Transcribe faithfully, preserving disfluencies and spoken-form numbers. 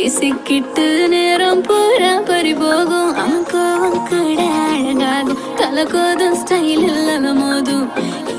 பேசிக்கிட்டு நேரம் பூரா பறி போகும். அவன் கோவம் கூட அழகாகும். தலை கோதும் ஸ்டைல் இல்ல மோதும்.